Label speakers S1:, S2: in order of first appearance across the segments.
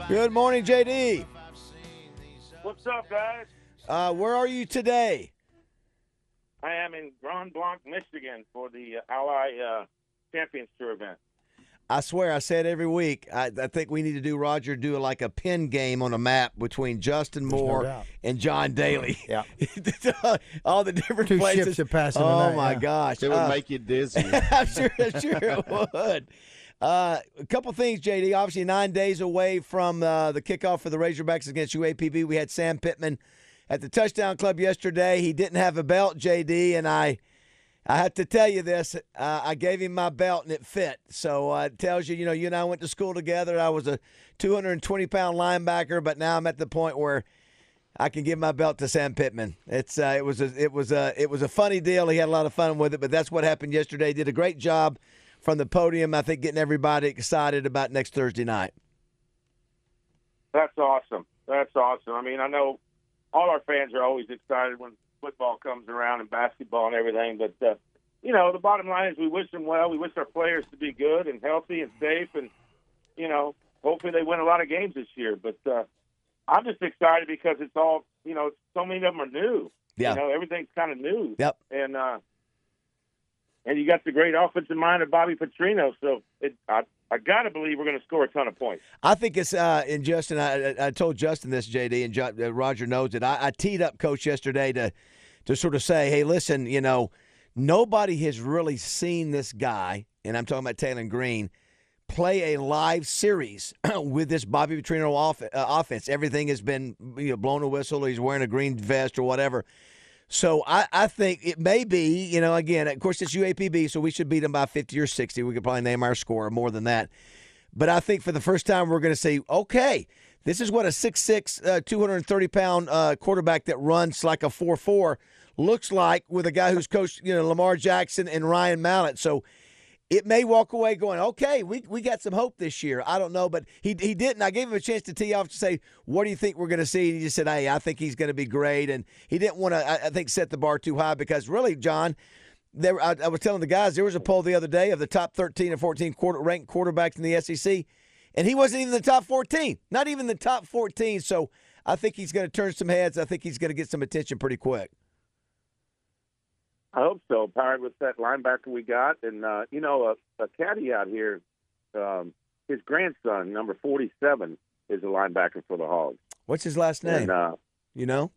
S1: Good morning, JD.
S2: What's up, guys?
S1: Where are you today?
S2: I am in Grand Blanc, Michigan for the Ally Champions Tour event.
S1: I swear, I say it every week. I think we need to do, Roger, like a pin game on a map between Justin Moore and John Daly.
S3: Yeah.
S1: All the different
S3: Two
S1: places.
S3: ships are passing
S1: Oh,
S3: tonight,
S1: my
S3: yeah.
S1: gosh.
S4: It would make you dizzy.
S1: I'm sure it would. A couple things, JD. Obviously, 9 days away from the kickoff for the Razorbacks against UAPB. We had Sam Pittman at the Touchdown Club yesterday. He didn't have a belt, JD, and I have to tell you this. I gave him my belt, and it fit. So it tells you, you and I went to school together. I was a 220-pound linebacker, but now I'm at the point where I can give my belt to Sam Pittman. It was a funny deal. He had a lot of fun with it, but that's what happened yesterday. He did a great job from the podium, I think, getting everybody excited about next Thursday night.
S2: That's awesome. I mean, I know all our fans are always excited when football comes around and basketball and everything, but, the bottom line is we wish them well. We wish our players to be good and healthy and safe, and, hopefully they win a lot of games this year. But I'm just excited because it's all, so many of them are new.
S1: Yeah.
S2: Everything's kind of new.
S1: Yep.
S2: And you got the great offensive mind of Bobby Petrino, so I got to believe we're going to score a ton of points.
S1: I think it's and Justin, I told Justin this, JD, and Roger knows it. I teed up Coach yesterday to sort of say, hey, listen, nobody has really seen this guy, and I'm talking about Taylor Green, play a live series with this Bobby Petrino offense. Everything has been blown a whistle, he's wearing a green vest or whatever. So I think it may be, again, of course, it's UAPB, so we should beat them by 50 or 60. We could probably name our score more than that. But I think for the first time we're going to say, okay, this is what a 6'6", 230-pound quarterback that runs like a 4.4 looks like with a guy who's coached, Lamar Jackson and Ryan Mallett. So it may walk away going, okay, we got some hope this year. I don't know, but he didn't. I gave him a chance to tee off to say, what do you think we're going to see? And he just said, hey, I think he's going to be great. And he didn't want to, I think, set the bar too high because really, John, I was telling the guys, there was a poll the other day of the top 13 and 14 ranked quarterbacks in the SEC, and he wasn't even in the top 14, not even the top 14. So I think he's going to turn some heads. I think he's going to get some attention pretty quick.
S2: I hope so, powered with that linebacker we got. And, a caveat here, his grandson, number 47, is a linebacker for the Hogs.
S1: What's his last name?
S2: And,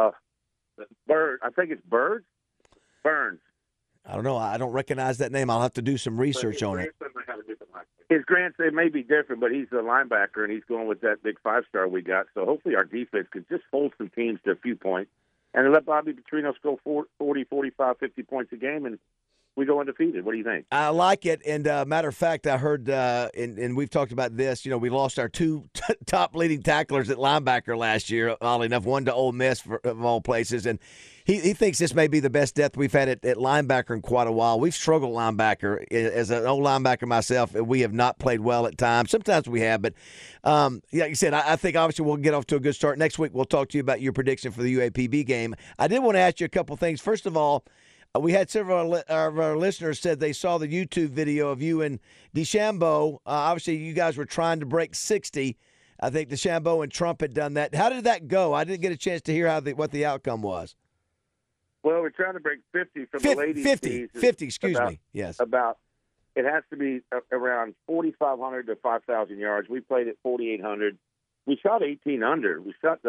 S2: Bird. I think it's Bird? Burns.
S1: I don't know. I don't recognize that name. I'll have to do some research on it.
S2: His grandson may be different, but he's a linebacker, and he's going with that big 5-star we got. So hopefully our defense could just hold some teams to a few points. And let Bobby Petrino score 40, 45, 50 points a game, and we go undefeated. What do you think?
S1: I like it. And matter of fact, I heard, and we've talked about this, we lost our two top leading tacklers at linebacker last year, oddly enough, one to Ole Miss of all places. And he thinks this may be the best depth we've had at linebacker in quite a while. We've struggled linebacker. As an old linebacker myself, we have not played well at times. Sometimes we have, but like you said, I think obviously we'll get off to a good start. Next week we'll talk to you about your prediction for the UAPB game. I did want to ask you a couple things. First of all, we had several of our listeners said they saw the YouTube video of you and DeChambeau. Obviously, you guys were trying to break 60. I think DeChambeau and Trump had done that. How did that go? I didn't get a chance to hear what the outcome was.
S2: Well, we're trying to break 50 from the ladies'
S1: 50, excuse me. Yes.
S2: It has to be around 4,500 to 5,000 yards. We played at 4,800. We shot 18 under. We shot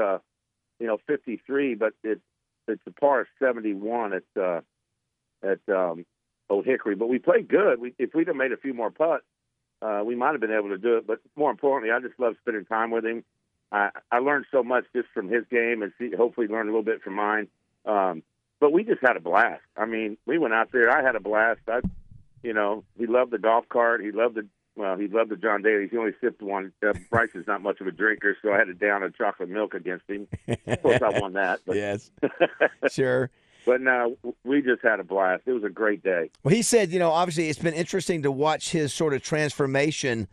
S2: 53, but it's a par of 71 at Old Hickory. But we played good. If we'd have made a few more putts, we might have been able to do it. But more importantly, I just love spending time with him. I learned so much just from his game, and hopefully learn a little bit from mine. But we just had a blast. I mean, we went out there. I had a blast. He loved the golf cart. He loved the John Daly. He only sipped one. Bryce is not much of a drinker, so I had to down a chocolate milk against him. Of course, I won that. But.
S1: Yes, sure.
S2: But no, we just had a blast. It was a great day.
S1: Well, he said, obviously it's been interesting to watch his sort of transformation.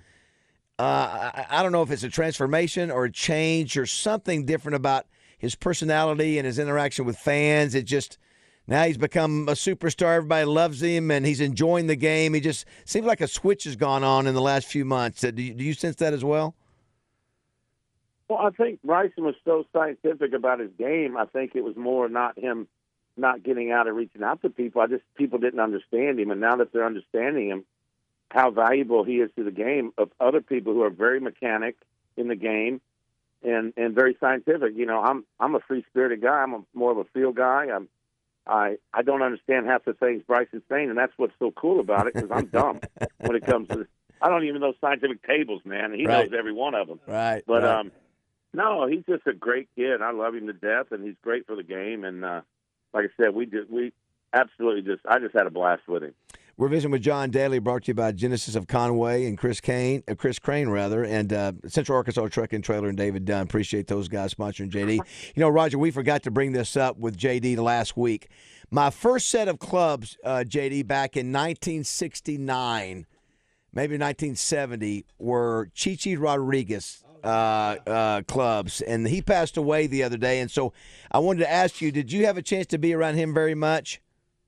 S1: I don't know if it's a transformation or a change or something different about his personality and his interaction with fans. It just now he's become a superstar. Everybody loves him, and he's enjoying the game. He just seems like a switch has gone on in the last few months. Do you sense that as well?
S2: Well, I think Bryson was so scientific about his game. I think it was more not him not getting out and reaching out to people. People didn't understand him, and now that they're understanding him, how valuable he is to the game of other people who are very mechanic in the game and very scientific. You know, I'm a free spirited guy. I'm more of a field guy. I don't understand half the things Bryson's saying, and that's what's so cool about it because I'm dumb when it comes to. I don't even know scientific tables, man. And he knows every one of them.
S1: Right.
S2: But no, he's just a great kid. I love him to death, and he's great for the game. And like I said, we absolutely I just had a blast with him.
S1: We're visiting with John Daly, brought to you by Genesis of Conway and Chris Crane, and Central Arkansas Truck and Trailer and David Dunn. Appreciate those guys sponsoring JD. You know, Roger, we forgot to bring this up with JD last week. My first set of clubs, JD, back in 1969, maybe 1970, were Chichi Rodriguez clubs, and he passed away the other day. And so I wanted to ask you, did you have a chance to be around him very much?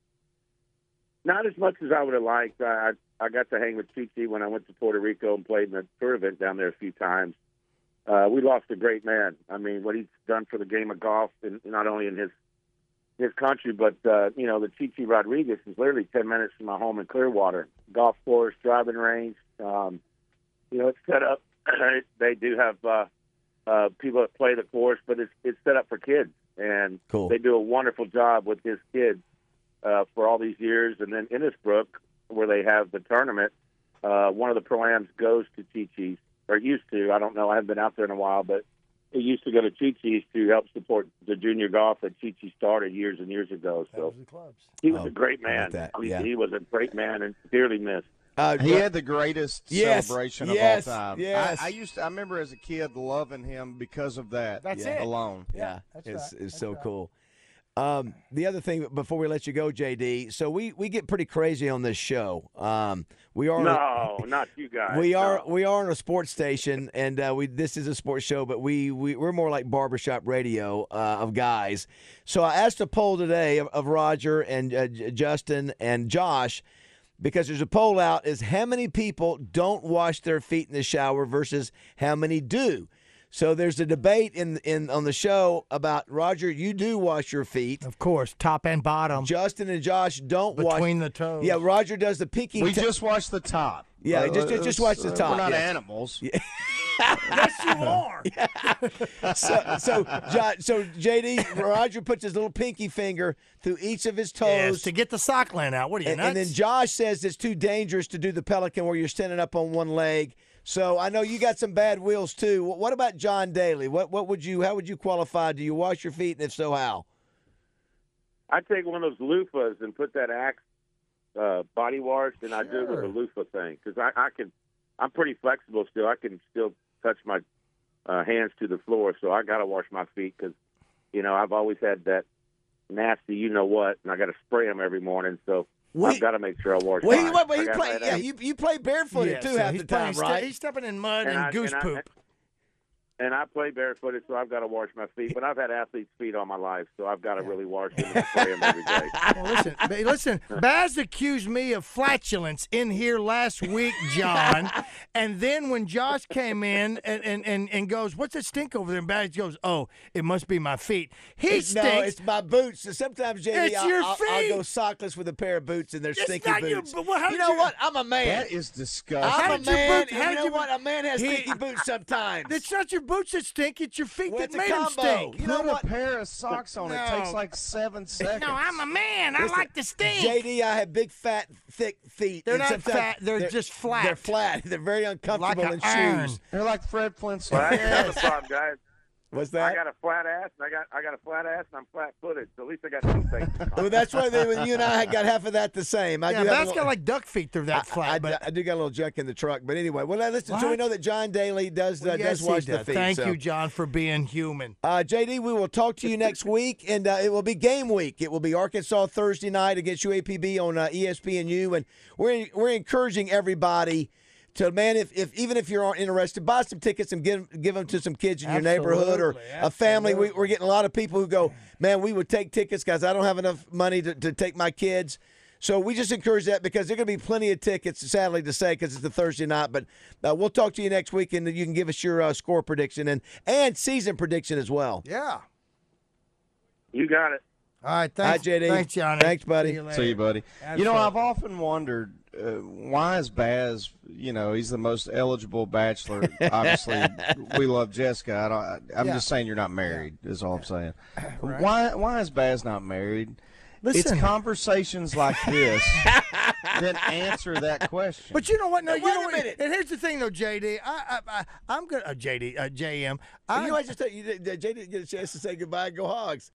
S2: Not as much as I would have liked. I got to hang with Chichi when I went to Puerto Rico and played in a tour event down there a few times. We lost a great man. I mean, what he's done for the game of golf, and not only in his country, but you know, the Chichi Rodriguez is literally 10 minutes from my home in Clearwater. Golf course, driving range. You know, it's set up. They do have people that play the course, but it's set up for kids, and
S1: cool.
S2: They do a wonderful job with his kids. For all these years, and then Innisbrook, where they have the tournament, one of the pro-ams goes to Chi-Chi's, or used to. I don't know. I haven't been out there in a while, but it used to go to Chi-Chi's to help support the junior golf that Chi-Chi started years and years ago. So he was a great man. He was a great man and dearly missed.
S3: He had the greatest celebration of all time.
S1: Yes.
S3: I remember as a kid loving him because of that.
S4: That's it
S3: alone.
S1: Yeah, it's so cool. The other thing before we let you go, JD, so we get pretty crazy on this show. We are
S2: not you guys.
S1: We are on a sports station, and this is a sports show, but we're more like barbershop radio of guys. So I asked a poll today of Roger and Justin and Josh, because there's a poll out, is how many people don't wash their feet in the shower versus how many do. So there's a debate on the show about, Roger, you do wash your feet.
S4: Of course, top and bottom.
S1: Justin and Josh don't wash.
S4: Between the toes.
S1: Yeah, Roger does the pinky.
S3: We just wash the top.
S1: Yeah, just watch the top.
S3: We're not animals.
S1: Yeah.
S4: Yes, you are.
S1: Yeah. So JD, Roger puts his little pinky finger through each of his toes.
S4: Yes, to get the sock land out. What are you, nuts?
S1: And then Josh says it's too dangerous to do the pelican where you're standing up on one leg. So I know you got some bad wheels too. What about John Daly? How would you qualify? Do you wash your feet, and if so, how?
S2: I take one of those loofahs and put that Axe body wash, and I do it with a loofah thing because I'm pretty flexible still. I can still touch my hands to the floor, so I got to wash my feet because, you know, I've always had that nasty you-know-what, and I got to spray them every morning, so I've got to make sure I wash mine.
S1: You play barefooted too half the time, right?
S4: He's stepping in mud and goose poop.
S2: And I play barefooted, so I've got to wash my feet. But I've had athlete's feet all my life, so I've got to really wash them and spray them every day.
S4: Well, listen. Baz accused me of flatulence in here last week, John. And then when Josh came in and goes, "What's that stink over there?" And Baz goes, "Oh, it must be my feet." He stinks.
S1: No, it's my boots. So sometimes, JD, I'll go sockless with a pair of boots, and they're stinky boots.
S4: You
S1: know what? I'm a man.
S3: That is disgusting.
S1: I'm a man. You know what? A man has stinky boots sometimes.
S4: It's not your boots that stink. It's your feet that made them stink.
S3: You know what? Put a pair of socks on. It takes like 7 seconds.
S4: No, I'm a man. I like to stink.
S1: JD, I have big, fat, thick feet.
S4: They're not fat. They're just flat.
S1: They're flat. They're very uncomfortable in shoes.
S3: They're like Fred Flintstone.
S2: Well, that's the problem, guys.
S1: What's that?
S2: I got a flat ass, and I got a flat ass, and I'm flat-footed. So at least I got two things.
S1: Well, that's why you and I got half of that the same.
S4: That's got like duck feet. They're that flat.
S1: I do got a little junk in the truck, but anyway. Well, listen. So we know that John Daly does wash the feet.
S4: Thank you, John, for being human.
S1: JD, we will talk to you next week, and it will be game week. It will be Arkansas Thursday night against UAPB on ESPNU, and we're encouraging everybody. So, man, if even if you're interested, buy some tickets and give them to some kids in your neighborhood or a family. We're getting a lot of people who go, man, we would take tickets because I don't have enough money to take my kids. So we just encourage that because there are going to be plenty of tickets, sadly to say, because it's a Thursday night. But we'll talk to you next week, and you can give us your score prediction and season prediction as well.
S4: Yeah.
S2: You got it.
S4: All right, thanks,
S1: JD.
S4: Thanks, Johnny.
S1: Thanks, buddy.
S3: See you, buddy.
S4: Absolutely.
S3: I've often wondered why is Baz, he's the most eligible bachelor. Obviously, we love Jessica. I'm just saying you're not married is all I'm saying.
S4: Right.
S3: Why is Baz not married?
S4: Listen.
S3: It's conversations like this that answer that question.
S4: But you know what? No,
S1: Wait a minute.
S4: And here's the thing, though, JD. I'm gonna JM.
S1: You might just JD get a chance to say goodbye and go Hogs.